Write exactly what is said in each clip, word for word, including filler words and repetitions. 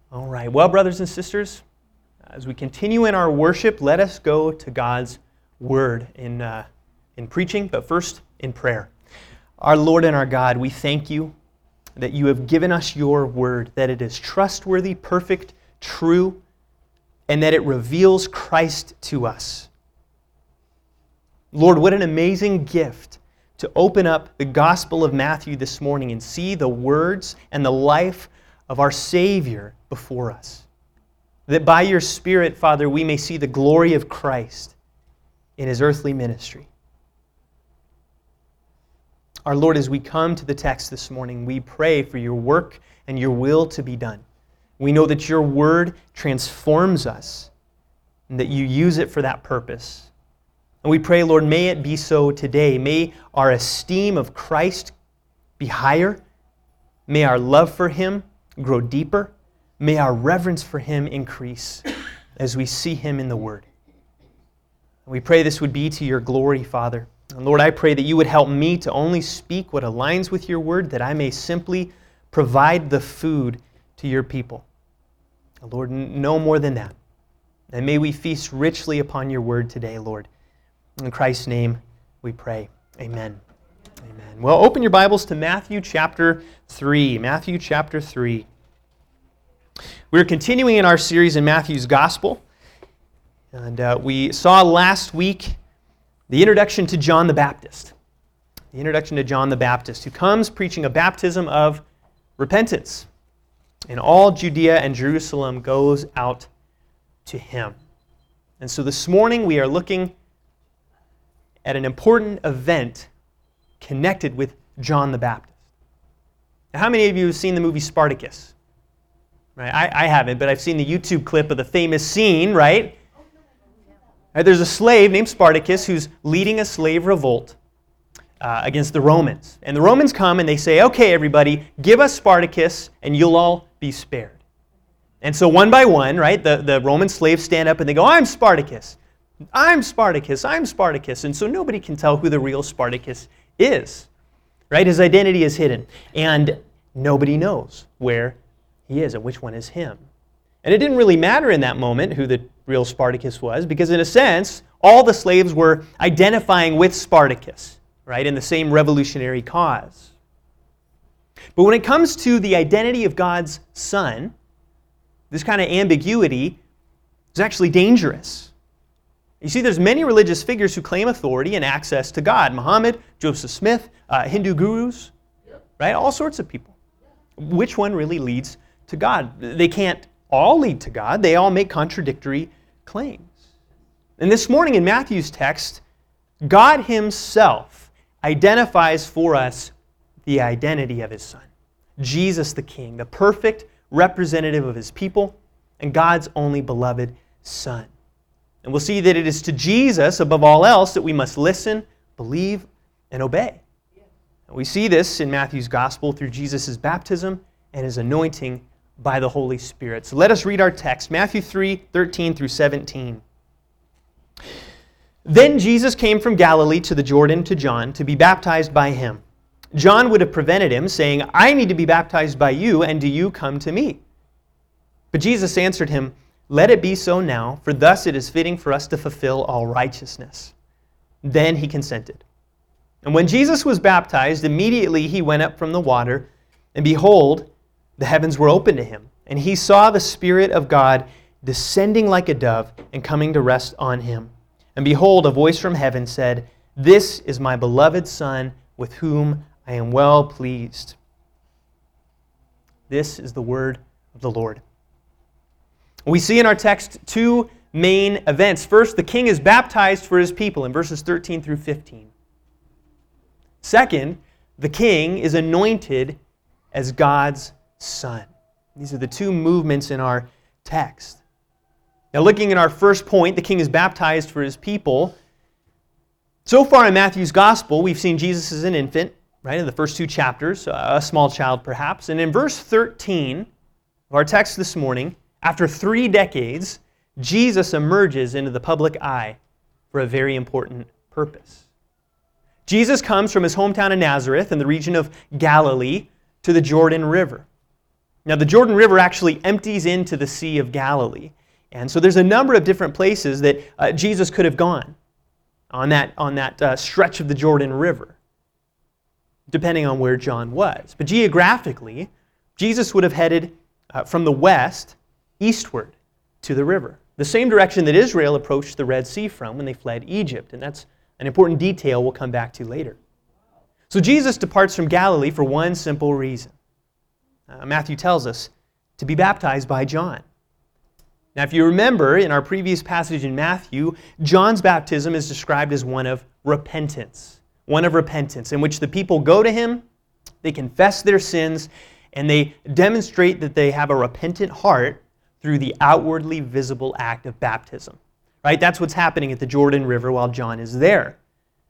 All right. Well, brothers and sisters, as we continue in our worship, let us go to God's Word in, uh, in preaching, but first in prayer. Our Lord and our God, we thank you that you have given us your Word, that it is trustworthy, perfect, true, and that it reveals Christ to us. Lord, what an amazing gift to open up the Gospel of Matthew this morning and see the words and the life of our Savior before us. That by your Spirit, Father, we may see the glory of Christ in His earthly ministry. Our Lord, as we come to the text this morning, we pray for your work and your will to be done. We know that your word transforms us and that you use it for that purpose. And we pray, Lord, may it be so today. May our esteem of Christ be higher. May our love for Him grow deeper. May our reverence for Him increase as we see Him in the Word. We pray this would be to your glory, Father. And Lord, I pray that you would help me to only speak what aligns with your Word, that I may simply provide the food to your people. Lord, no more than that. And may we feast richly upon your Word today, Lord. In Christ's name we pray. Amen. Amen. Well, open your Bibles to Matthew chapter three. Matthew chapter three. We're continuing in our series in Matthew's Gospel. And uh, we saw last week the introduction to John the Baptist. The introduction to John the Baptist, who comes preaching a baptism of repentance. And all Judea and Jerusalem goes out to him. And so this morning we are looking at an important event connected with John the Baptist. Now, how many of you have seen the movie Spartacus? Right? I, I haven't, but I've seen the YouTube clip of the famous scene, right? Right, there's a slave named Spartacus who's leading a slave revolt uh, against the Romans. And the Romans come and they say, okay, everybody, give us Spartacus and you'll all be spared. And so one by one, right, the, the Roman slaves stand up and they go, I'm Spartacus. I'm Spartacus, I'm Spartacus. And so nobody can tell who the real Spartacus is. Right? His identity is hidden. And nobody knows where he is and which one is him. And it didn't really matter in that moment who the real Spartacus was, because in a sense, all the slaves were identifying with Spartacus, right, in the same revolutionary cause. But when it comes to the identity of God's Son, this kind of ambiguity is actually dangerous. You see, there's many religious figures who claim authority and access to God. Muhammad, Joseph Smith, uh, Hindu gurus, right? All sorts of people. Which one really leads to God? They can't all lead to God. They all make contradictory claims. And this morning in Matthew's text, God Himself identifies for us the identity of His Son. Jesus the King, the perfect representative of His people and God's only beloved Son. And we'll see that it is to Jesus, above all else, that we must listen, believe, and obey. And we see this in Matthew's Gospel through Jesus' baptism and His anointing by the Holy Spirit. So let us read our text, Matthew three, thirteen through seventeen. Then Jesus came from Galilee to the Jordan to John to be baptized by him. John would have prevented him, saying, I need to be baptized by you, and do you come to me? But Jesus answered him, let it be so now, for thus it is fitting for us to fulfill all righteousness. Then he consented. And when Jesus was baptized, immediately he went up from the water, and behold, the heavens were opened to him, and he saw the Spirit of God descending like a dove and coming to rest on him. And behold, a voice from heaven said, this is my beloved Son, with whom I am well pleased. This is the word of the Lord. We see in our text two main events. First, the king is baptized for his people in verses thirteen through fifteen. Second, the king is anointed as God's Son. These are the two movements in our text. Now, looking at our first point, the king is baptized for his people. So far in Matthew's Gospel, we've seen Jesus as an infant, right, in the first two chapters, a small child perhaps. And in verse thirteen of our text this morning, after three decades, Jesus emerges into the public eye for a very important purpose. Jesus comes from his hometown of Nazareth in the region of Galilee to the Jordan River. Now, the Jordan River actually empties into the Sea of Galilee. And so there's a number of different places that uh, Jesus could have gone on that, on that uh, stretch of the Jordan River, depending on where John was. But geographically, Jesus would have headed uh, from the west eastward to the river, the same direction that Israel approached the Red Sea from when they fled Egypt. And that's an important detail we'll come back to later. So Jesus departs from Galilee for one simple reason. Uh, Matthew tells us to be baptized by John. Now, if you remember, in our previous passage in Matthew, John's baptism is described as one of repentance. One of repentance, in which the people go to him, they confess their sins, and they demonstrate that they have a repentant heart through the outwardly visible act of baptism. Right? That's what's happening at the Jordan River while John is there.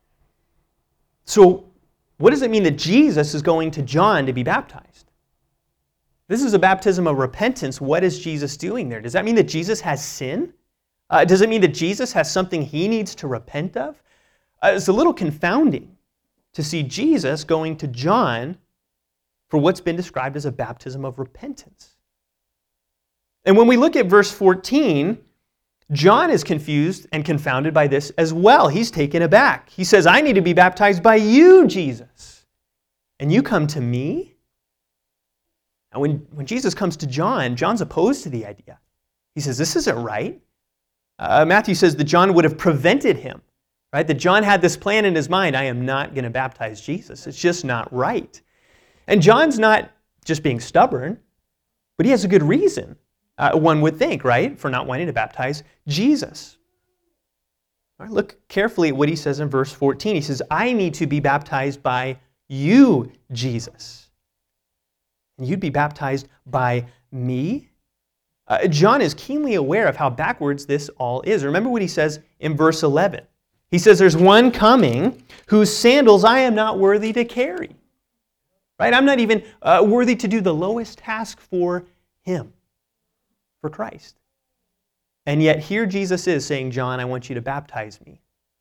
So, what does it mean that Jesus is going to John to be baptized? This is a baptism of repentance. What is Jesus doing there? Does that mean that Jesus has sin? Uh, does it mean that Jesus has something he needs to repent of? Uh, it's a little confounding to see Jesus going to John for what's been described as a baptism of repentance. And when we look at verse fourteen, John is confused and confounded by this as well. He's taken aback. He says, I need to be baptized by you, Jesus. And you come to me? Now, when, when Jesus comes to John, John's opposed to the idea. He says, this isn't right. Uh, Matthew says that John would have prevented him, right? That John had this plan in his mind, I am not going to baptize Jesus. It's just not right. And John's not just being stubborn, but he has a good reason, uh, one would think, right, for not wanting to baptize Jesus. All right, look carefully at what he says in verse fourteen. He says, I need to be baptized by you, Jesus. And you'd be baptized by me? Uh, John is keenly aware of how backwards this all is. Remember what he says in verse eleven. He says, there's one coming whose sandals I am not worthy to carry. Right? I'm not even uh, worthy to do the lowest task for him, for Christ. And yet here Jesus is saying, John, I want you to baptize me.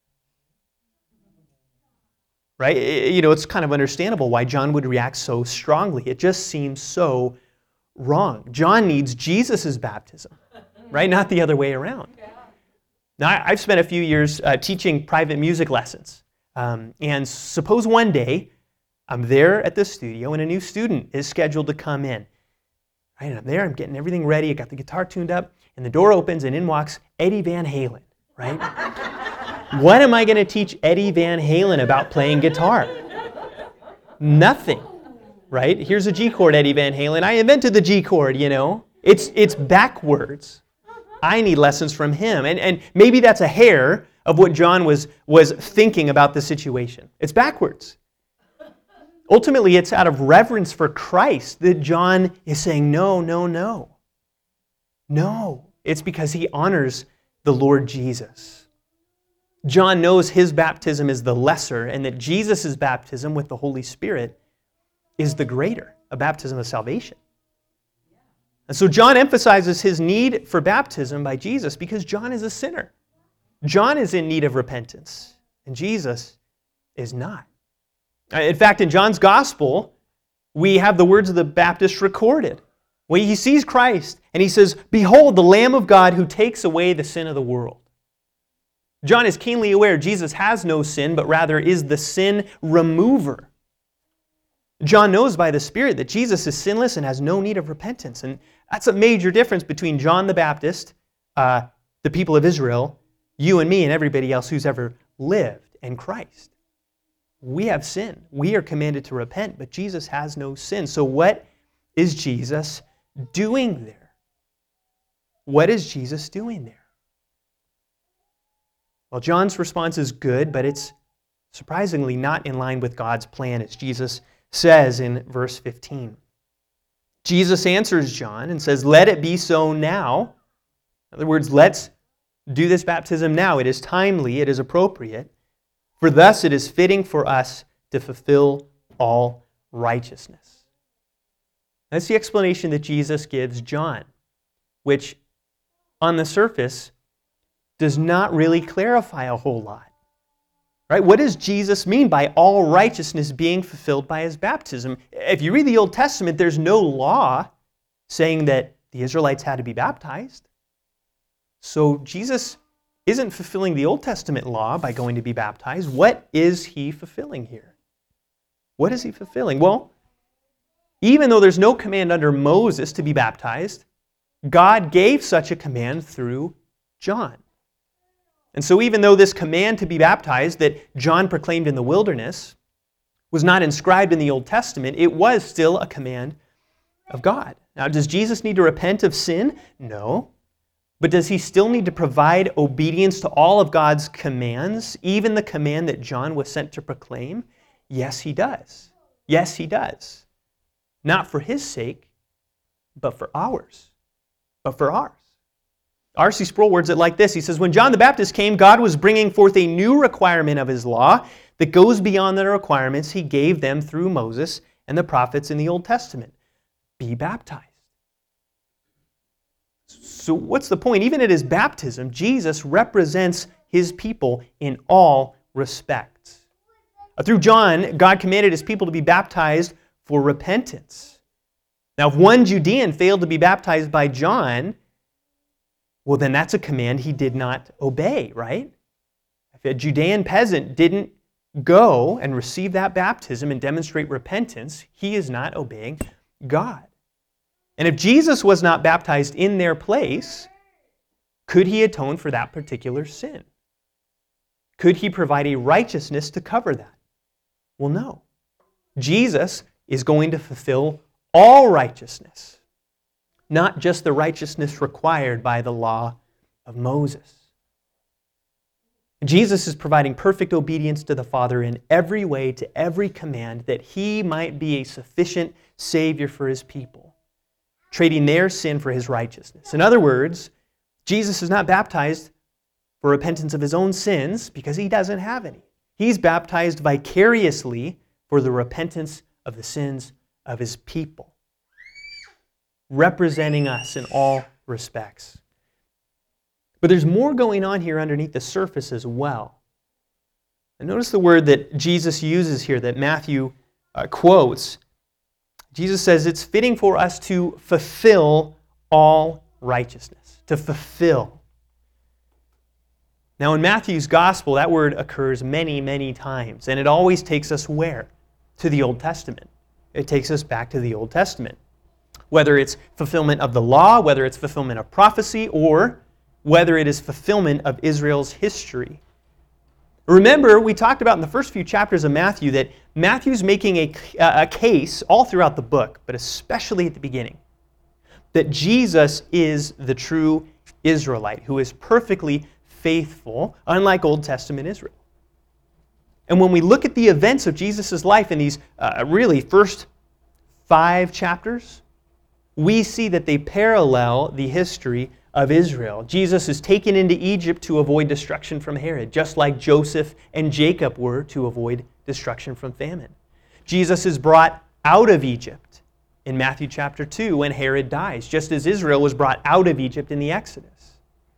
Right? You know, it's kind of understandable why John would react so strongly. It just seems so wrong. John needs Jesus' baptism, right? Not the other way around. Now, I've spent a few years uh, teaching private music lessons. Um, and suppose one day I'm there at the studio and a new student is scheduled to come in. Right? And I'm there, I'm getting everything ready, I got the guitar tuned up, and the door opens and in walks Eddie Van Halen, right? What am I going to teach Eddie Van Halen about playing guitar? Nothing, right? Here's a G chord, Eddie Van Halen. I invented the G chord, you know. It's it's backwards. I need lessons from him. And, and maybe that's a hair of what John was, was thinking about the situation. It's backwards. Ultimately, it's out of reverence for Christ that John is saying, no, no, no. No. It's because he honors the Lord Jesus. John knows his baptism is the lesser and that Jesus' baptism with the Holy Spirit is the greater, a baptism of salvation. And so John emphasizes his need for baptism by Jesus because John is a sinner. John is in need of repentance, and Jesus is not. In fact, in John's gospel, we have the words of the Baptist recorded. When he sees Christ, and he says, behold, the Lamb of God who takes away the sin of the world. John is keenly aware Jesus has no sin, but rather is the sin remover. John knows by the Spirit that Jesus is sinless and has no need of repentance. And that's a major difference between John the Baptist, uh, the people of Israel, you and me, and everybody else who's ever lived, and Christ. We have sin. We are commanded to repent, but Jesus has no sin. So what is Jesus doing there? What is Jesus doing there? Well, John's response is good, but it's surprisingly not in line with God's plan, as Jesus says in verse fifteen. Jesus answers John and says, let it be so now. In other words, let's do this baptism now. It is timely, it is appropriate, for thus it is fitting for us to fulfill all righteousness. That's the explanation that Jesus gives John, which on the surface does not really clarify a whole lot. Right? What does Jesus mean by all righteousness being fulfilled by his baptism? If you read the Old Testament, there's no law saying that the Israelites had to be baptized. So Jesus isn't fulfilling the Old Testament law by going to be baptized. What is he fulfilling here? What is he fulfilling? Well, even though there's no command under Moses to be baptized, God gave such a command through John. And so even though this command to be baptized that John proclaimed in the wilderness was not inscribed in the Old Testament, it was still a command of God. Now, does Jesus need to repent of sin? No. But does he still need to provide obedience to all of God's commands, even the command that John was sent to proclaim? Yes, he does. Yes, he does. Not for his sake, but for ours. But for ours. R C Sproul words it like this. He says, when John the Baptist came, God was bringing forth a new requirement of his law that goes beyond the requirements he gave them through Moses and the prophets in the Old Testament. Be baptized. So what's the point? Even at his baptism, Jesus represents his people in all respects. Through John, God commanded his people to be baptized for repentance. Now, if one Judean failed to be baptized by John, well, then that's a command he did not obey, right? If a Judean peasant didn't go and receive that baptism and demonstrate repentance, he is not obeying God. And if Jesus was not baptized in their place, could he atone for that particular sin? Could he provide a righteousness to cover that? Well, no. Jesus is going to fulfill all righteousness, not just the righteousness required by the law of Moses. Jesus is providing perfect obedience to the Father in every way, to every command, that he might be a sufficient Savior for his people, trading their sin for his righteousness. In other words, Jesus is not baptized for repentance of his own sins because he doesn't have any. He's baptized vicariously for the repentance of the sins of his people, representing us in all respects. But there's more going on here underneath the surface as well. And notice the word that Jesus uses here, that Matthew uh, quotes. Jesus says it's fitting for us to fulfill all righteousness. To fulfill. Now in Matthew's gospel, that word occurs many, many times. And it always takes us where? To the Old Testament. It takes us back to the Old Testament. Whether it's fulfillment of the law, whether it's fulfillment of prophecy, or whether it is fulfillment of Israel's history. Remember, we talked about in the first few chapters of Matthew that Matthew's making a, a case all throughout the book, but especially at the beginning, that Jesus is the true Israelite who is perfectly faithful, unlike Old Testament Israel. And when we look at the events of Jesus' life in these uh, really first five chapters, we see that they parallel the history of Israel. Jesus is taken into Egypt to avoid destruction from Herod, just like Joseph and Jacob were to avoid destruction from famine. Jesus is brought out of Egypt in Matthew chapter two when Herod dies, just as Israel was brought out of Egypt in the Exodus.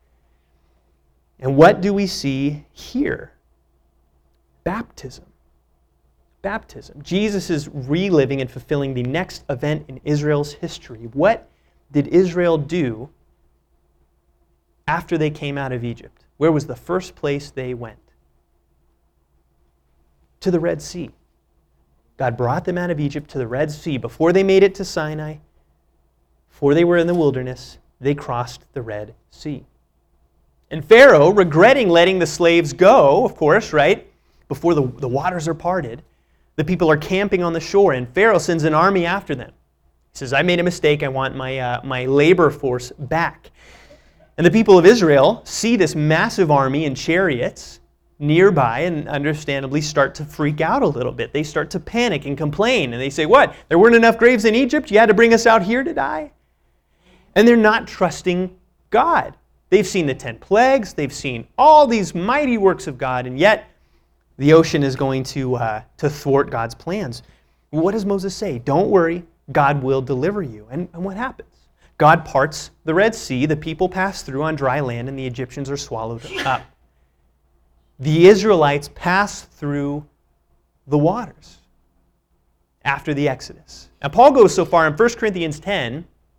And what do we see here? Baptism. Baptism. Jesus is reliving and fulfilling the next event in Israel's history. What did Israel do after they came out of Egypt? Where was the first place they went? To the Red Sea. God brought them out of Egypt to the Red Sea. Before they made it to Sinai, before they were in the wilderness, they crossed the Red Sea. And Pharaoh, regretting letting the slaves go, of course, right, before the, the waters are parted, the people are camping on the shore, and Pharaoh sends an army after them. He says, I made a mistake. I want my, uh, my labor force back. And the people of Israel see this massive army in chariots nearby and understandably start to freak out a little bit. They start to panic and complain. And they say, what? There weren't enough graves in Egypt? You had to bring us out here to die? And they're not trusting God. They've seen the ten plagues. They've seen all these mighty works of God. And yet the ocean is going to, uh, to thwart God's plans. What does Moses say? Don't worry. God will deliver you. And, and what happens? God parts the Red Sea, the people pass through on dry land, and the Egyptians are swallowed up. The Israelites pass through the waters after the Exodus. Now, Paul goes so far in First Corinthians ten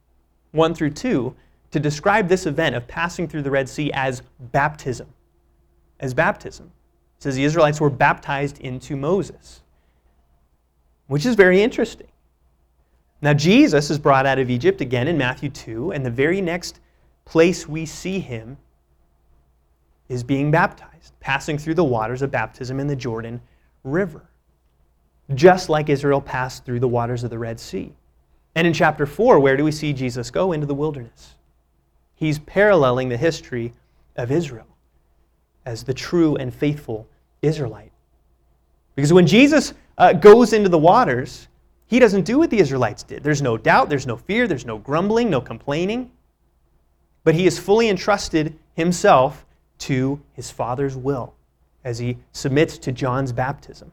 one through two, to describe this event of passing through the Red Sea as baptism. As baptism. It says the Israelites were baptized into Moses, which is very interesting. Now Jesus is brought out of Egypt again in Matthew two, and the very next place we see him is being baptized, passing through the waters of baptism in the Jordan River, just like Israel passed through the waters of the Red Sea. And in chapter four, where do we see Jesus go? Into the wilderness. He's paralleling the history of Israel as the true and faithful Israelite. Because when Jesus uh, goes into the waters, he doesn't do what the Israelites did. There's no doubt, there's no fear, there's no grumbling, no complaining. But he has fully entrusted himself to his Father's will as he submits to John's baptism.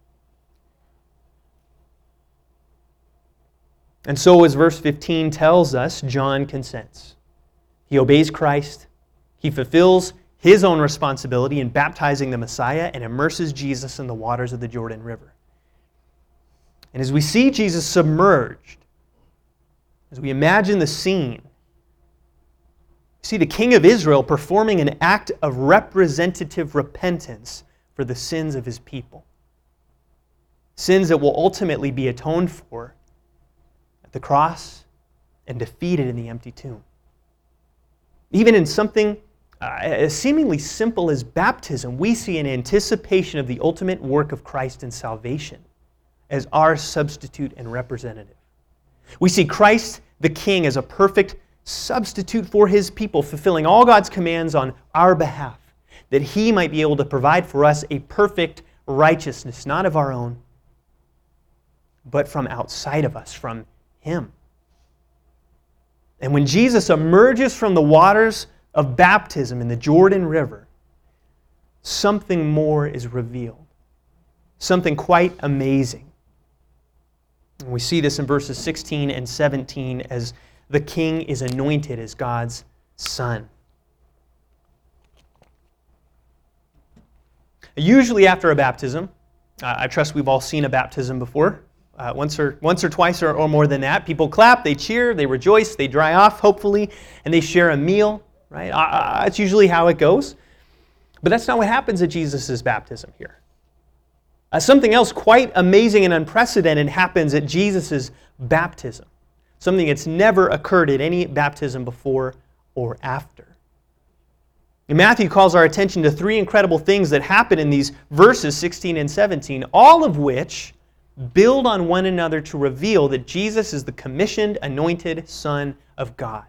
And so, as verse fifteen tells us, John consents. He obeys Christ. He fulfills his own responsibility in baptizing the Messiah and immerses Jesus in the waters of the Jordan River. And as we see Jesus submerged, as we imagine the scene, we see the King of Israel performing an act of representative repentance for the sins of his people. Sins that will ultimately be atoned for at the cross and defeated in the empty tomb. Even in something uh, as seemingly simple as baptism, we see an anticipation of the ultimate work of Christ in salvation as our substitute and representative. We see Christ the King as a perfect substitute for his people, fulfilling all God's commands on our behalf, that he might be able to provide for us a perfect righteousness, not of our own, but from outside of us, from him. And when Jesus emerges from the waters of baptism in the Jordan River, something more is revealed. Something quite amazing. And we see this in verses sixteen and seventeen as the King is anointed as God's Son. Usually after a baptism, uh, I trust we've all seen a baptism before, uh, once or once or twice or, or more than that. People clap, they cheer, they rejoice, they dry off, hopefully, and they share a meal. Right? Uh, that's usually how it goes. But that's not what happens at Jesus' baptism here. Uh, something else quite amazing and unprecedented happens at Jesus' baptism. Something that's never occurred at any baptism before or after. And Matthew calls our attention to three incredible things that happen in these verses sixteen and seventeen, all of which build on one another to reveal that Jesus is the commissioned, anointed Son of God.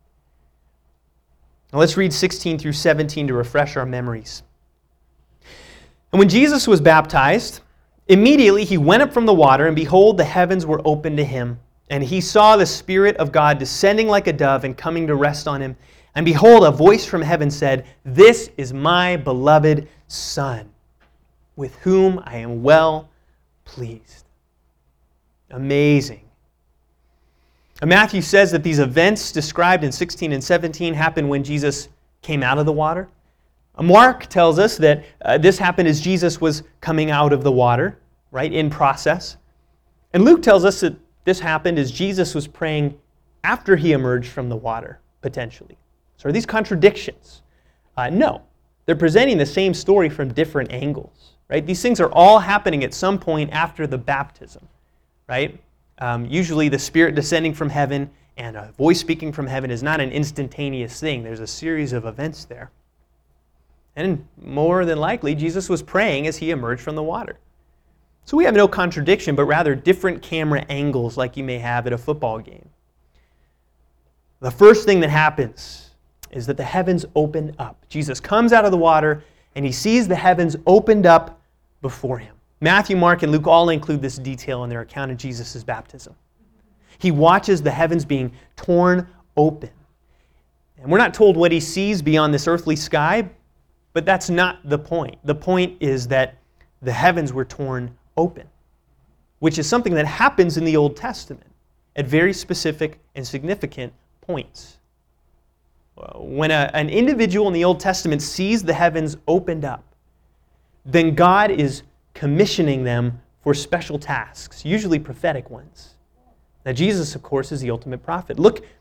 Now let's read sixteen through seventeen to refresh our memories. And when Jesus was baptized, immediately he went up from the water, and behold, the heavens were opened to him. And he saw the Spirit of God descending like a dove and coming to rest on him. And behold, a voice from heaven said, "This is my beloved Son, with whom I am well pleased." Amazing. And Matthew says that these events described in sixteen and seventeen happened when Jesus came out of the water. Mark tells us that uh, this happened as Jesus was coming out of the water, right, in process. And Luke tells us that this happened as Jesus was praying after he emerged from the water, potentially. So are these contradictions? Uh, no. They're presenting the same story from different angles, right? These things are all happening at some point after the baptism, right? Um, usually the Spirit descending from heaven and a voice speaking from heaven is not an instantaneous thing. There's a series of events there. And more than likely, Jesus was praying as he emerged from the water. So we have no contradiction, but rather different camera angles like you may have at a football game. The first thing that happens is that the heavens open up. Jesus comes out of the water and he sees the heavens opened up before him. Matthew, Mark, and Luke all include this detail in their account of Jesus' baptism. He watches the heavens being torn open. And we're not told what he sees beyond this earthly sky, but that's not the point. The point is that the heavens were torn open, which is something that happens in the Old Testament at very specific and significant points. When a, an individual in the Old Testament sees the heavens opened up, then God is commissioning them for special tasks, usually prophetic ones. Now Jesus, of course, is the ultimate prophet. Look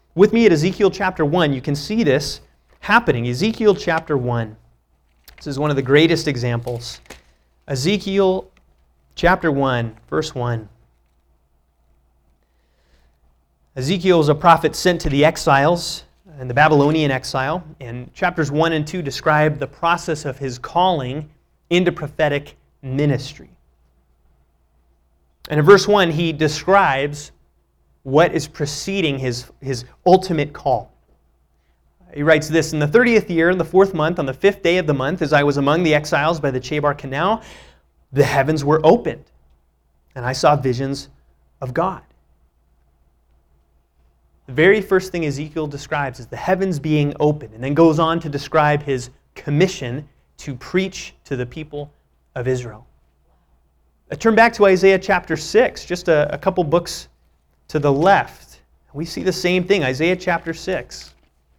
with me at Ezekiel chapter one, you can see this happening. Ezekiel chapter one. This is one of the greatest examples. Ezekiel chapter one, verse one. Ezekiel is a prophet sent to the exiles and the Babylonian exile, and chapters one and two describe the process of his calling into prophetic ministry. And in verse one, he describes what is preceding his, his ultimate call. He writes this, "In the thirtieth year, in the fourth month, on the fifth day of the month, as I was among the exiles by the Chebar Canal, the heavens were opened, and I saw visions of God." The very first thing Ezekiel describes is the heavens being opened, and then goes on to describe his commission to preach to the people of Israel. I turn back to Isaiah chapter six, just a, a couple books to the left. We see the same thing, Isaiah chapter six.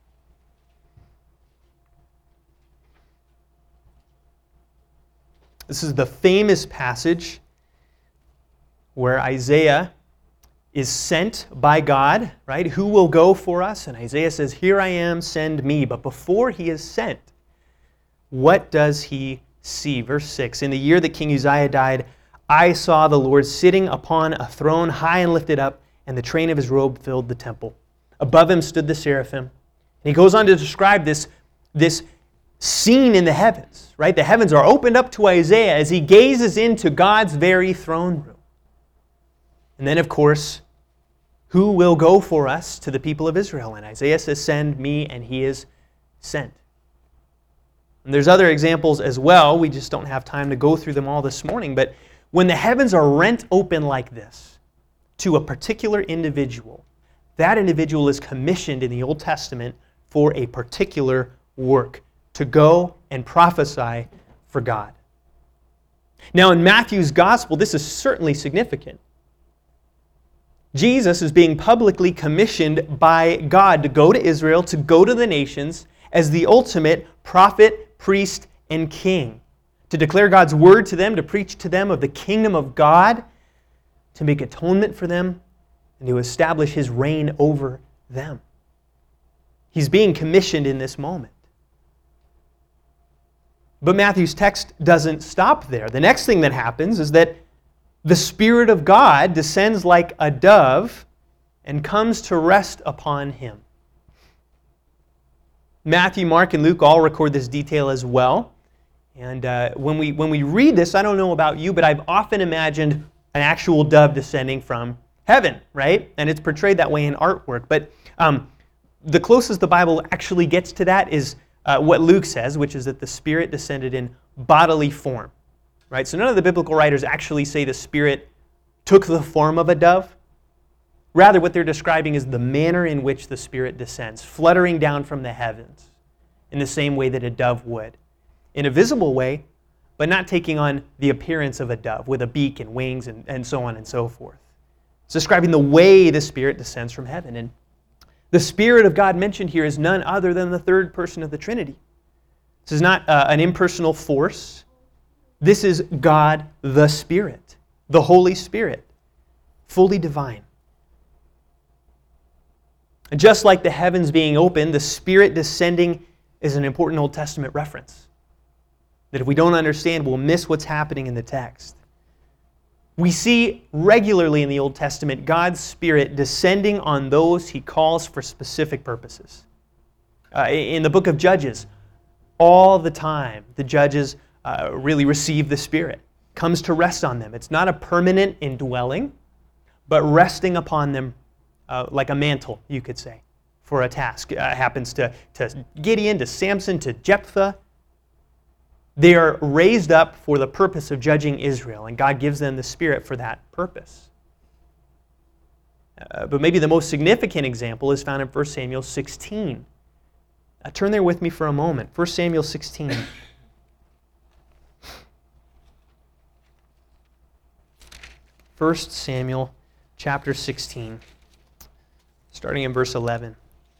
This is the famous passage where Isaiah is sent by God, right? Who will go for us? And Isaiah says, "Here I am, send me." But before he is sent, what does he see? Verse six, "In the year that King Uzziah died, I saw the Lord sitting upon a throne high and lifted up, and the train of his robe filled the temple. Above him stood the seraphim." And he goes on to describe this, this scene in the heavens, right? The heavens are opened up to Isaiah as he gazes into God's very throne room. And then, of course, who will go for us to the people of Israel? And Isaiah says, "Send me," and he is sent. And there's other examples as well. We just don't have time to go through them all this morning. But when the heavens are rent open like this to a particular individual, that individual is commissioned in the Old Testament for a particular work, to go and prophesy for God. Now, in Matthew's gospel, this is certainly significant. Jesus is being publicly commissioned by God to go to Israel, to go to the nations as the ultimate prophet, priest, and king, to declare God's word to them, to preach to them of the kingdom of God, to make atonement for them, and to establish his reign over them. He's being commissioned in this moment. But Matthew's text doesn't stop there. The next thing that happens is that the Spirit of God descends like a dove and comes to rest upon him. Matthew, Mark, and Luke all record this detail as well. And uh, when we when we read this, I don't know about you, but I've often imagined an actual dove descending from heaven, right? And it's portrayed that way in artwork. But um, the closest the Bible actually gets to that is uh, what Luke says, which is that the Spirit descended in bodily form. Right? So none of the biblical writers actually say the Spirit took the form of a dove. Rather, what they're describing is the manner in which the Spirit descends, fluttering down from the heavens in the same way that a dove would. In a visible way, but not taking on the appearance of a dove with a beak and wings and, and so on and so forth. It's describing the way the Spirit descends from heaven. And the Spirit of God mentioned here is none other than the third person of the Trinity. This is not uh, an impersonal force. This is God the Spirit, the Holy Spirit, fully divine. And just like the heavens being open, the Spirit descending is an important Old Testament reference that if we don't understand, we'll miss what's happening in the text. We see regularly in the Old Testament God's Spirit descending on those He calls for specific purposes. Uh, in the book of Judges, all the time the judges Uh, really receive the Spirit, comes to rest on them. It's not a permanent indwelling, but resting upon them uh, like a mantle, you could say, for a task. Uh, happens to, to Gideon, to Samson, to Jephthah. They are raised up for the purpose of judging Israel, and God gives them the Spirit for that purpose. Uh, but maybe the most significant example is found in First Samuel sixteen. Uh, turn there with me for a moment. First Samuel sixteen. First Samuel chapter sixteen, starting in verse eleven.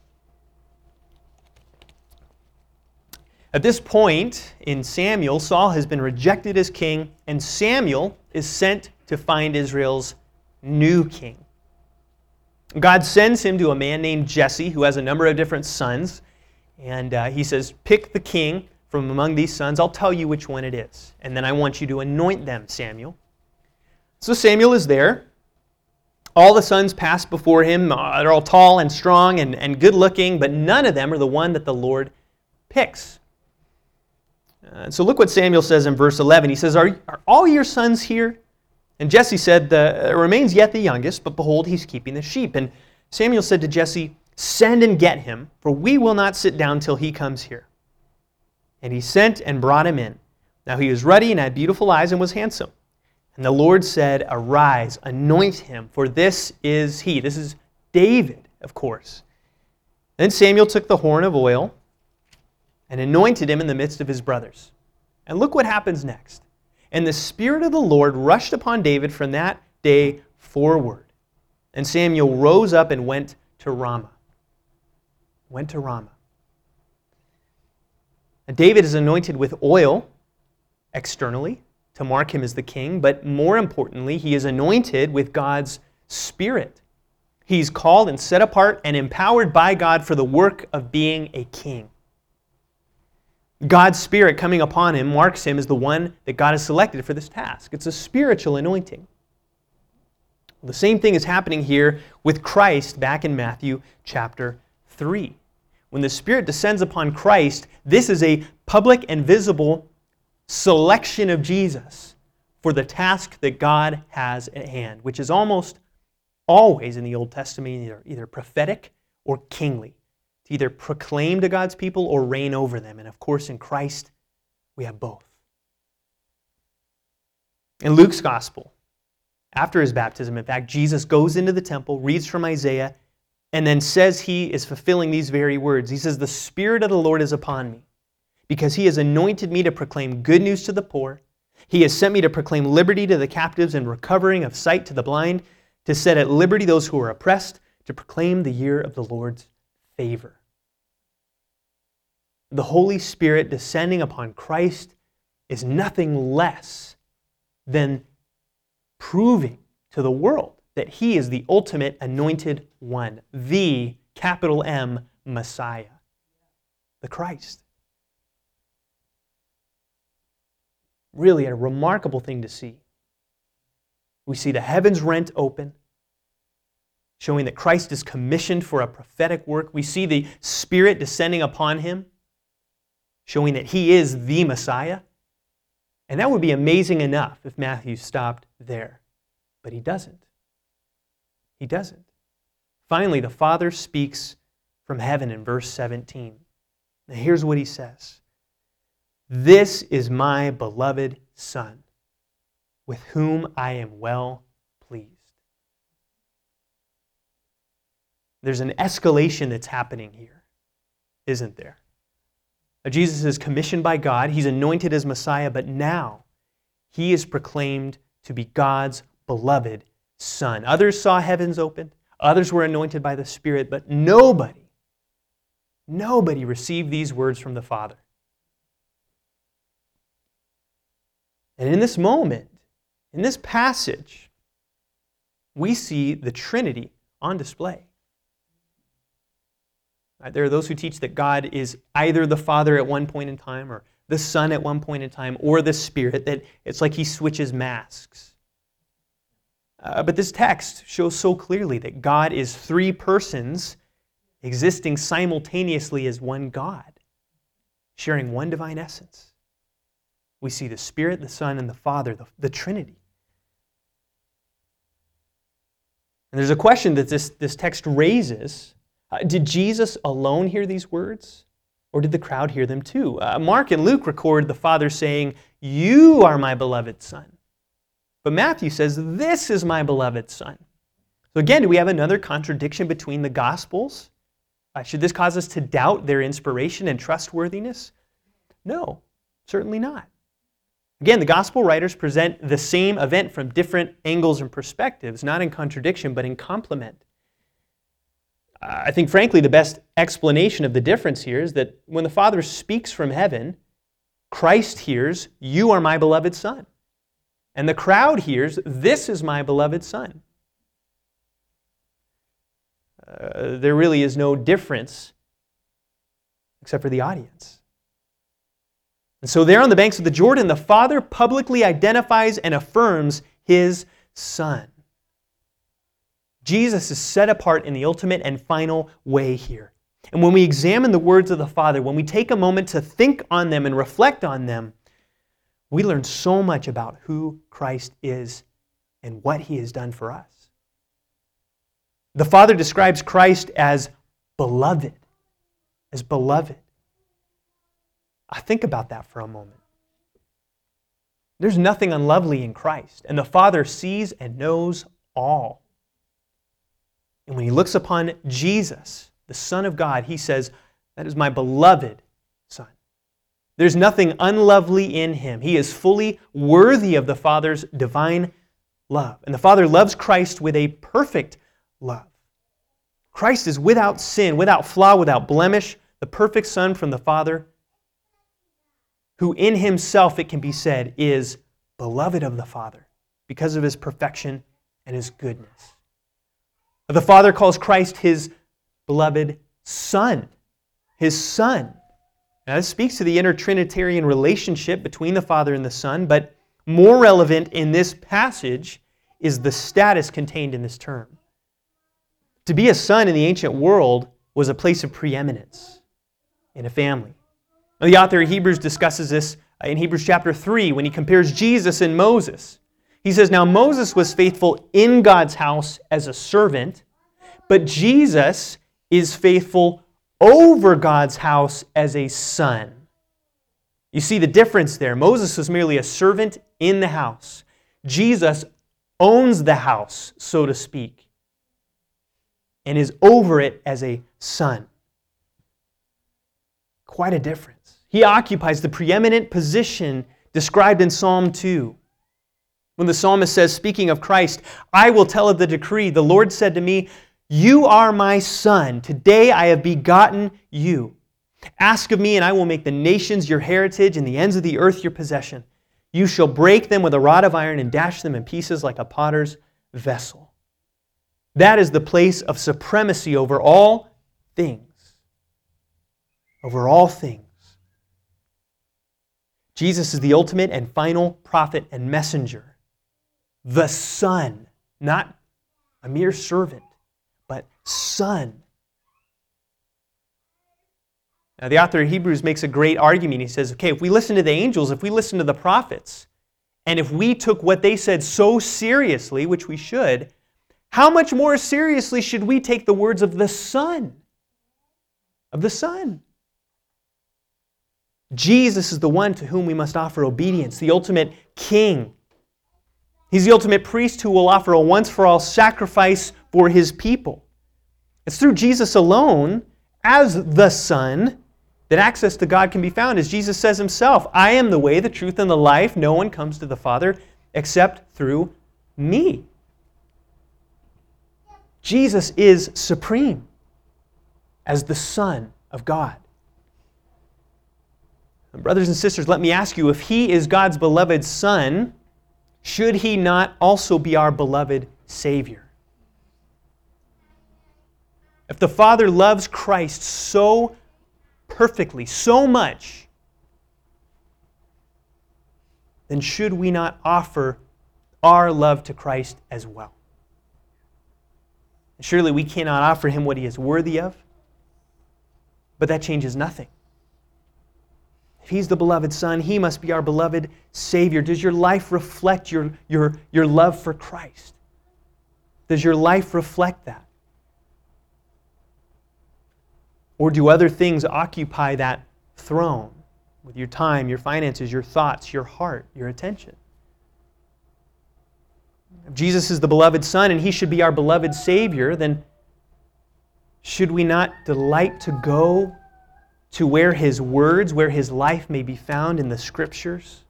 At this point in Samuel, Saul has been rejected as king, and Samuel is sent to find Israel's new king. God sends him to a man named Jesse who has a number of different sons. And uh, he says, pick the king from among these sons. I'll tell you which one it is. And then I want you to anoint them, Samuel. So Samuel is there. All the sons pass before him. Uh, they're all tall and strong and, and good looking, but none of them are the one that the Lord picks. Uh, so look what Samuel says in verse eleven. He says, are, are all your sons here? And Jesse said, the, remains yet the youngest, but behold, he's keeping the sheep. And Samuel said to Jesse, send and get him, for we will not sit down till he comes here. And he sent and brought him in. Now he was ruddy and had beautiful eyes and was handsome. And the Lord said, arise, anoint him, for this is he. This is David, of course. Then Samuel took the horn of oil and anointed him in the midst of his brothers. And look what happens next. And the Spirit of the Lord rushed upon David from that day forward. And Samuel rose up and went to Ramah. Went to Ramah. And David is anointed with oil externally to mark him as the king, but more importantly, he is anointed with God's Spirit. He's called and set apart and empowered by God for the work of being a king. God's Spirit coming upon him marks him as the one that God has selected for this task. It's a spiritual anointing. The same thing is happening here with Christ back in Matthew chapter three. When the Spirit descends upon Christ, this is a public and visible selection of Jesus for the task that God has at hand, which is almost always in the Old Testament either, either prophetic or kingly. To either proclaim to God's people or reign over them. And of course in Christ we have both. In Luke's Gospel, after his baptism, in fact, Jesus goes into the temple, reads from Isaiah, and then says he is fulfilling these very words. He says, the Spirit of the Lord is upon me, because he has anointed me to proclaim good news to the poor. He has sent me to proclaim liberty to the captives and recovering of sight to the blind, to set at liberty those who are oppressed, to proclaim the year of the Lord's favor. The Holy Spirit descending upon Christ is nothing less than proving to the world that he is the ultimate anointed one, the capital M Messiah, the Christ. Really a remarkable thing to see. We see the heavens rent open, showing that Christ is commissioned for a prophetic work. We see the Spirit descending upon him, showing that he is the Messiah. And that would be amazing enough if Matthew stopped there. But he doesn't. He doesn't. Finally, the Father speaks from heaven in verse seventeen. Now here's what he says. This is my beloved Son, with whom I am well pleased. There's an escalation that's happening here, isn't there? Jesus is commissioned by God. He's anointed as Messiah, but now he is proclaimed to be God's beloved Son. Others saw heavens opened. Others were anointed by the Spirit, but nobody, nobody received these words from the Father. And in this moment, in this passage, we see the Trinity on display. There are those who teach that God is either the Father at one point in time or the Son at one point in time or the Spirit, that it's like he switches masks. Uh, but this text shows so clearly that God is three persons existing simultaneously as one God, sharing one divine essence. We see the Spirit, the Son, and the Father, the, the Trinity. And there's a question that this, this text raises. Uh, did Jesus alone hear these words? Or did the crowd hear them too? Uh, Mark and Luke record the Father saying, you are my beloved Son. But Matthew says, this is my beloved Son. So again, do we have another contradiction between the Gospels? Uh, should this cause us to doubt their inspiration and trustworthiness? No, certainly not. Again, the Gospel writers present the same event from different angles and perspectives, not in contradiction, but in complement. Uh, I think, frankly, the best explanation of the difference here is that when the Father speaks from heaven, Christ hears, you are my beloved Son. And the crowd hears, this is my beloved Son. uh, there really is no difference except for the audience. And so there on the banks of the Jordan, the Father publicly identifies and affirms His Son. Jesus is set apart in the ultimate and final way here. And when we examine the words of the Father, when we take a moment to think on them and reflect on them, we learn so much about who Christ is and what He has done for us. The Father describes Christ as beloved, as beloved. I think about that for a moment. There's nothing unlovely in Christ, and the Father sees and knows all. And when He looks upon Jesus, the Son of God, He says, "That is my beloved Son." There's nothing unlovely in Him. He is fully worthy of the Father's divine love. And the Father loves Christ with a perfect love. Christ is without sin, without flaw, without blemish, the perfect Son from the Father, who in Himself, it can be said, is beloved of the Father because of His perfection and His goodness. The Father calls Christ His beloved Son, His Son. Now, this speaks to the inter-Trinitarian relationship between the Father and the Son, but more relevant in this passage is the status contained in this term. To be a son in the ancient world was a place of preeminence in a family. Now, the author of Hebrews discusses this in Hebrews chapter three when he compares Jesus and Moses. He says, "Now Moses was faithful in God's house as a servant, but Jesus is faithful over God's house as a son." You see the difference there. Moses was merely a servant in the house. Jesus owns the house, so to speak, and is over it as a son. Quite a difference. He occupies the preeminent position described in Psalm two. When the psalmist says, speaking of Christ, "I will tell of the decree. The Lord said to me, 'You are my son. Today I have begotten you. Ask of me, and I will make the nations your heritage and the ends of the earth your possession. You shall break them with a rod of iron and dash them in pieces like a potter's vessel.'" That is the place of supremacy over all things. Over all things. Jesus is the ultimate and final prophet and messenger. The Son, not a mere servant, but Son. Now, the author of Hebrews makes a great argument. He says, okay, if we listen to the angels, if we listen to the prophets, and if we took what they said so seriously, which we should, how much more seriously should we take the words of the Son? Of the Son. Jesus is the one to whom we must offer obedience, the ultimate King. He's the ultimate priest who will offer a once-for-all sacrifice for His people. It's through Jesus alone, as the Son, that access to God can be found. As Jesus says Himself, "I am the way, the truth, and the life. No one comes to the Father except through me." Jesus is supreme as the Son of God. And brothers and sisters, let me ask you, if He is God's beloved Son, should He not also be our beloved Savior? If the Father loves Christ so perfectly, so much, then should we not offer our love to Christ as well? Surely we cannot offer Him what He is worthy of, but that changes nothing. If He's the beloved Son, He must be our beloved Savior. Does your life reflect your, your, your love for Christ? Does your life reflect that? Or do other things occupy that throne with your time, your finances, your thoughts, your heart, your attention? If Jesus is the beloved Son and He should be our beloved Savior, then should we not delight to go to where His words, where His life may be found in the Scriptures?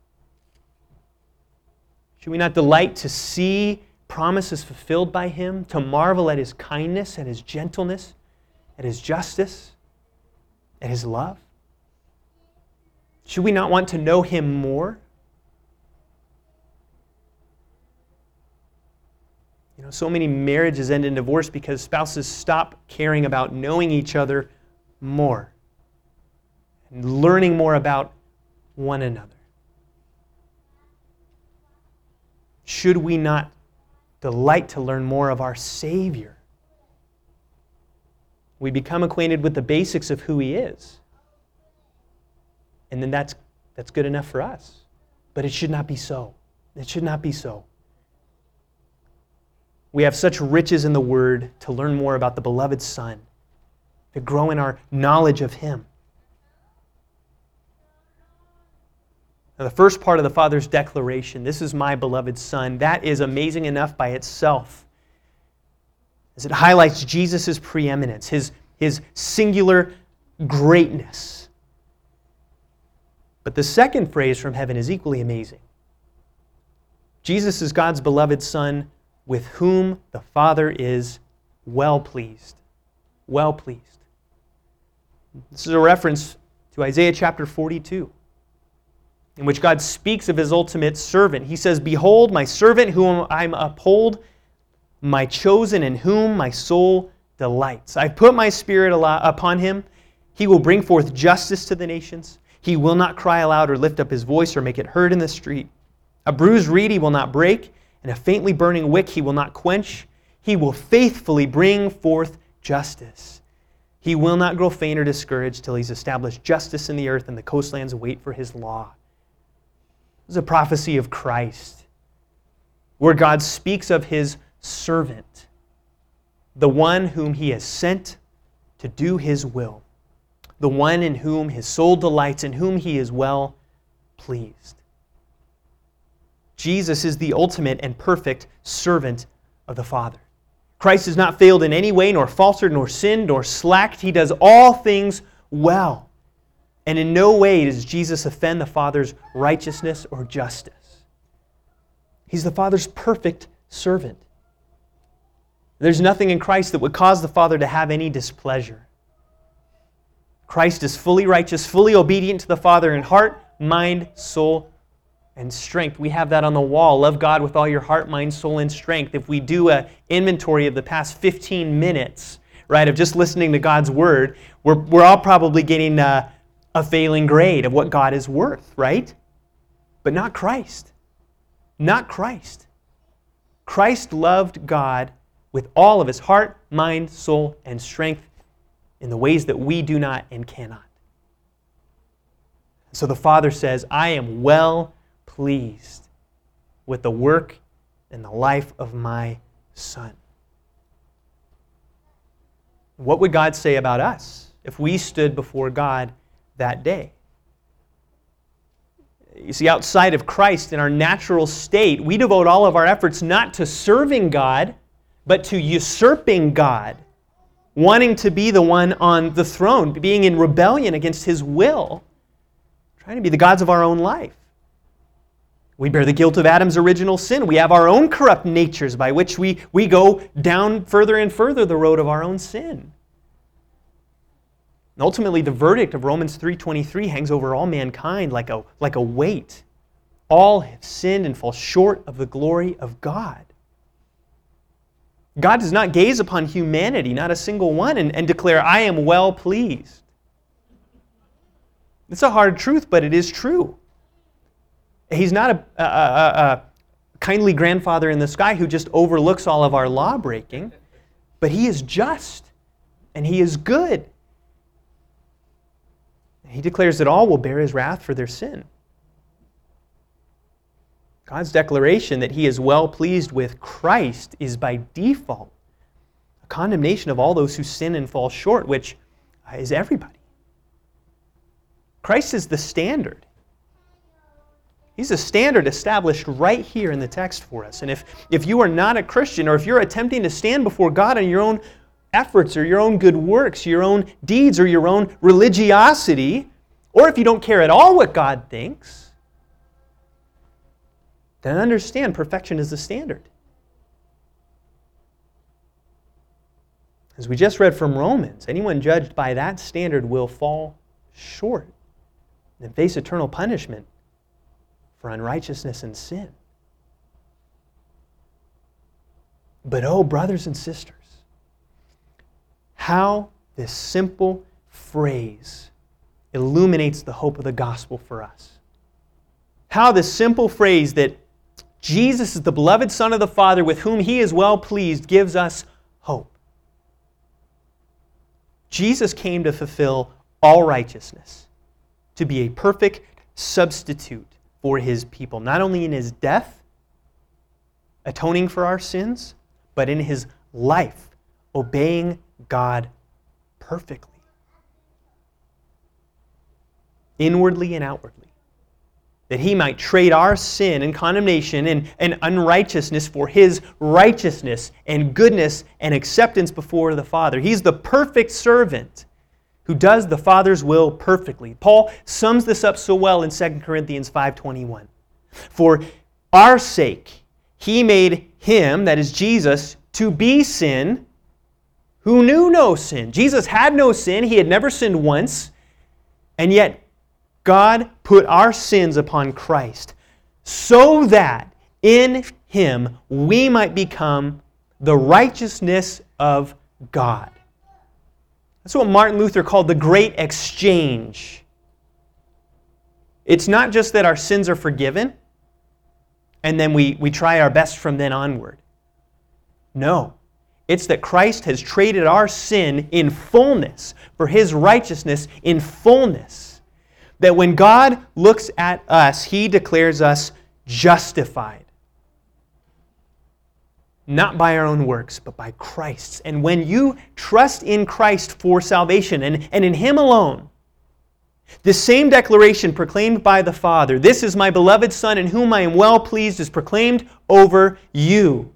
Should we not delight to see promises fulfilled by Him, to marvel at His kindness, at His gentleness, at His justice, at His love? Should we not want to know Him more? You know, so many marriages end in divorce because spouses stop caring about knowing each other more and learning more about one another. Should we not delight to learn more of our Savior? We become acquainted with the basics of who He is. And then that's, that's good enough for us. But it should not be so. It should not be so. We have such riches in the Word to learn more about the beloved Son, to grow in our knowledge of Him. Now, the first part of the Father's declaration, this is my beloved Son, that is amazing enough by itself, as it highlights Jesus' preeminence, His, his singular greatness. But the second phrase from heaven is equally amazing. Jesus is God's beloved Son, with whom the Father is well pleased. Well pleased. This is a reference to Isaiah chapter forty-two, in which God speaks of His ultimate servant. He says, "Behold, my servant whom I uphold, my chosen in whom my soul delights. I've put my spirit upon him. He will bring forth justice to the nations. He will not cry aloud or lift up his voice or make it heard in the street. A bruised reed he will not break, and a faintly burning wick he will not quench. He will faithfully bring forth justice. He will not grow faint or discouraged till He's established justice in the earth, and the coastlands wait for His law." This is a prophecy of Christ, where God speaks of His servant, the one whom He has sent to do His will, the one in whom His soul delights, in whom He is well pleased. Jesus is the ultimate and perfect servant of the Father. Christ has not failed in any way, nor faltered, nor sinned, nor slacked. He does all things well. And in no way does Jesus offend the Father's righteousness or justice. He's the Father's perfect servant. There's nothing in Christ that would cause the Father to have any displeasure. Christ is fully righteous, fully obedient to the Father in heart, mind, soul, and strength. We have that on the wall. Love God with all your heart, mind, soul, and strength. If we do an inventory of the past fifteen minutes, right, of just listening to God's Word, we're, we're all probably getting a, a failing grade of what God is worth, right? But not Christ. Not Christ. Christ loved God with all of His heart, mind, soul, and strength in the ways that we do not and cannot. So the Father says, "I am well pleased with the work and the life of my Son." What would God say about us if we stood before God that day? You see, outside of Christ, in our natural state, we devote all of our efforts not to serving God, but to usurping God, wanting to be the one on the throne, being in rebellion against His will, trying to be the gods of our own life. We bear the guilt of Adam's original sin. We have our own corrupt natures by which we, we go down further and further the road of our own sin. And ultimately, the verdict of Romans three twenty-three hangs over all mankind like a, like a weight. All have sinned and fall short of the glory of God. God does not gaze upon humanity, not a single one, and, and declare, "I am well pleased." It's a hard truth, but it is true. He's not a, a, a, a kindly grandfather in the sky who just overlooks all of our law breaking, but He is just and He is good. He declares that all will bear His wrath for their sin. God's declaration that He is well pleased with Christ is by default a condemnation of all those who sin and fall short, which is everybody. Christ is the standard. He's a standard established right here in the text for us. And if, if you are not a Christian, or if you're attempting to stand before God on your own efforts or your own good works, your own deeds or your own religiosity, or if you don't care at all what God thinks, then understand perfection is the standard. As we just read from Romans, anyone judged by that standard will fall short and face eternal punishment for unrighteousness and sin. But oh, brothers and sisters, how this simple phrase illuminates the hope of the gospel for us. How this simple phrase that Jesus is the beloved Son of the Father with whom He is well pleased gives us hope. Jesus came to fulfill all righteousness, to be a perfect substitute for His people, not only in His death, atoning for our sins, but in His life, obeying God perfectly, inwardly and outwardly, that He might trade our sin and condemnation and, and unrighteousness for His righteousness and goodness and acceptance before the Father. He's the perfect servant who does the Father's will perfectly. Paul sums this up so well in Second Corinthians five twenty-one. For our sake, He made Him, that is Jesus, to be sin, who knew no sin. Jesus had no sin. He had never sinned once. And yet, God put our sins upon Christ so that in Him we might become the righteousness of God. That's what Martin Luther called the great exchange. It's not just that our sins are forgiven and then we, we try our best from then onward. No. It's that Christ has traded our sin in fullness for His righteousness in fullness. That when God looks at us, He declares us justified. Not by our own works, but by Christ's. And when you trust in Christ for salvation and, and in Him alone, this same declaration proclaimed by the Father, "This is my beloved Son in whom I am well pleased," is proclaimed over you.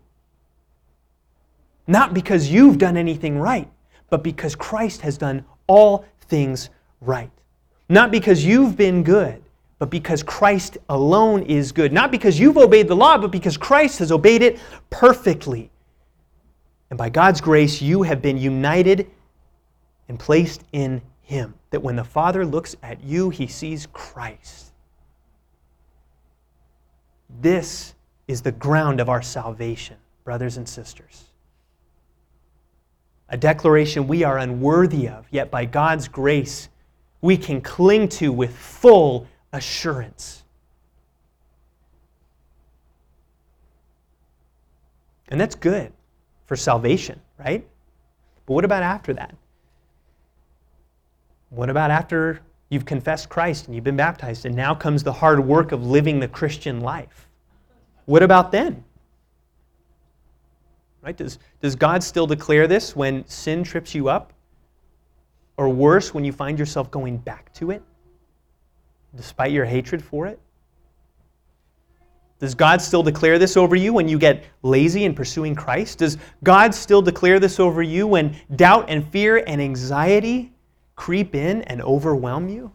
Not because you've done anything right, but because Christ has done all things right. Not because you've been good, but because Christ alone is good. Not because you've obeyed the law, but because Christ has obeyed it perfectly. And by God's grace, you have been united and placed in Him. That when the Father looks at you, He sees Christ. This is the ground of our salvation, brothers and sisters. A declaration we are unworthy of, yet by God's grace, we can cling to with full assurance. And that's good for salvation, right? But what about after that? What about after you've confessed Christ and you've been baptized and now comes the hard work of living the Christian life? What about then? Right? Does, does God still declare this when sin trips you up? Or worse, when you find yourself going back to it, despite your hatred for it? Does God still declare this over you when you get lazy in pursuing Christ? Does God still declare this over you when doubt and fear and anxiety creep in and overwhelm you?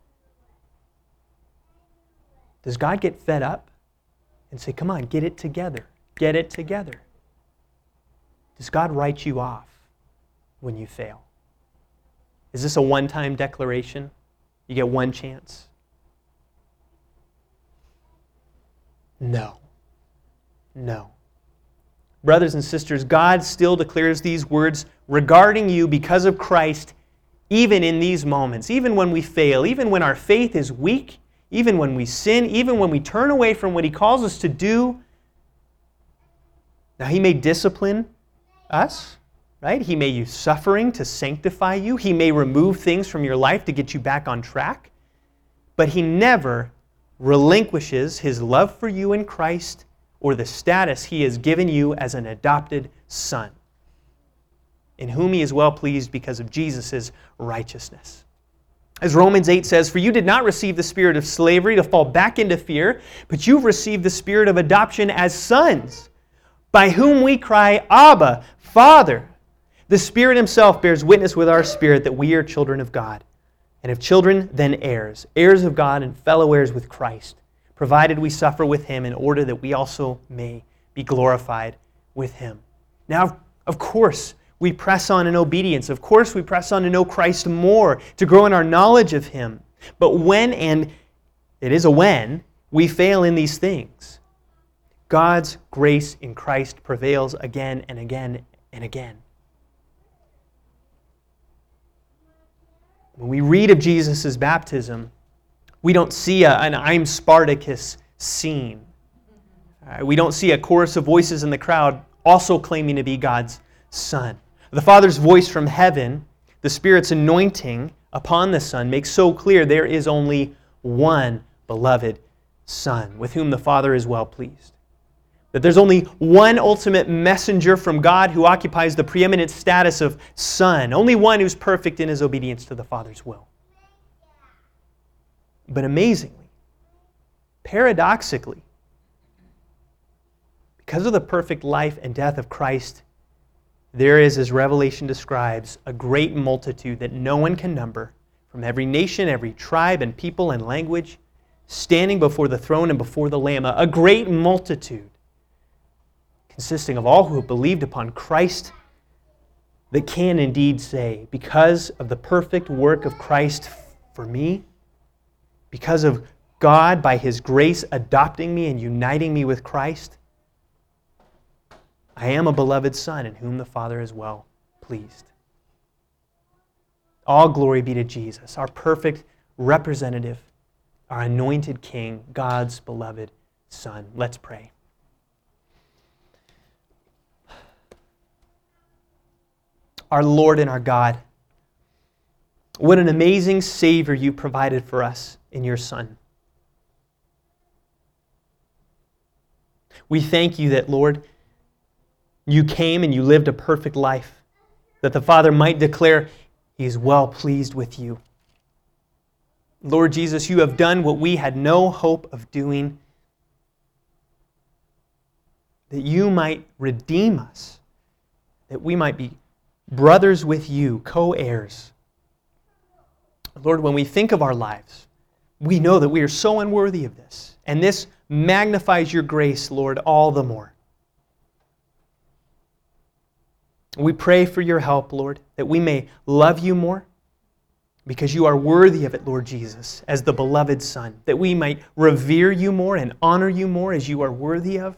Does God get fed up and say, "Come on, get it together, get it together"? Does God write you off when you fail? Is this a one-time declaration? You get one chance? No. No. Brothers and sisters, God still declares these words regarding you because of Christ, even in these moments, even when we fail, even when our faith is weak, even when we sin, even when we turn away from what He calls us to do. Now, He may discipline us, right? He may use suffering to sanctify you. He may remove things from your life to get you back on track. But He never relinquishes His love for you in Christ or the status He has given you as an adopted son, in whom He is well pleased because of Jesus' righteousness. As Romans eight says, "For you did not receive the spirit of slavery to fall back into fear, but you've received the spirit of adoption as sons, by whom we cry, Abba, Father." The Spirit Himself bears witness with our spirit that we are children of God. And if children, then heirs, heirs of God and fellow heirs with Christ, provided we suffer with Him in order that we also may be glorified with Him. Now, of course, we press on in obedience. Of course, we press on to know Christ more, to grow in our knowledge of Him. But when, and it is a when, we fail in these things, God's grace in Christ prevails again and again and again. When we read of Jesus' baptism, we don't see a, an I'm Spartacus scene. Uh, we don't see a chorus of voices in the crowd also claiming to be God's Son. The Father's voice from heaven, the Spirit's anointing upon the Son, makes so clear there is only one beloved Son with whom the Father is well pleased. That there's only one ultimate messenger from God who occupies the preeminent status of Son. Only one who's perfect in his obedience to the Father's will. But amazingly, paradoxically, because of the perfect life and death of Christ, there is, as Revelation describes, a great multitude that no one can number, from every nation, every tribe and people and language, standing before the throne and before the Lamb. A great multitude consisting of all who have believed upon Christ, that can indeed say, because of the perfect work of Christ for me, because of God by His grace adopting me and uniting me with Christ, I am a beloved Son in whom the Father is well pleased. All glory be to Jesus, our perfect representative, our anointed King, God's beloved Son. Let's pray. Our Lord and our God, what an amazing Savior you provided for us in your Son. We thank you that, Lord, you came and you lived a perfect life, that the Father might declare He is well pleased with you. Lord Jesus, you have done what we had no hope of doing, that you might redeem us, that we might be brothers with you, co-heirs. Lord, when we think of our lives, we know that we are so unworthy of this, and this magnifies your grace, Lord, all the more. We pray for your help, Lord, that we may love you more, because you are worthy of it, Lord Jesus, as the beloved Son, that we might revere you more and honor you more as you are worthy of,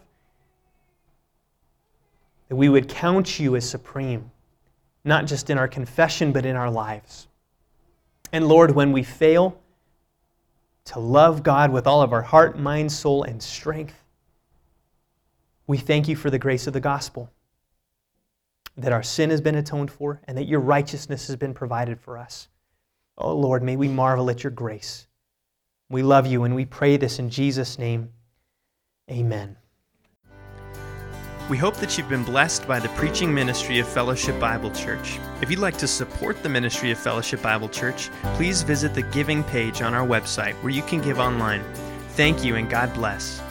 that we would count you as supreme, not just in our confession, but in our lives. And Lord, when we fail to love God with all of our heart, mind, soul, and strength, we thank you for the grace of the gospel, that our sin has been atoned for and that your righteousness has been provided for us. Oh Lord, may we marvel at your grace. We love you and we pray this in Jesus' name. Amen. We hope that you've been blessed by the preaching ministry of Fellowship Bible Church. If you'd like to support the ministry of Fellowship Bible Church, please visit the giving page on our website where you can give online. Thank you and God bless.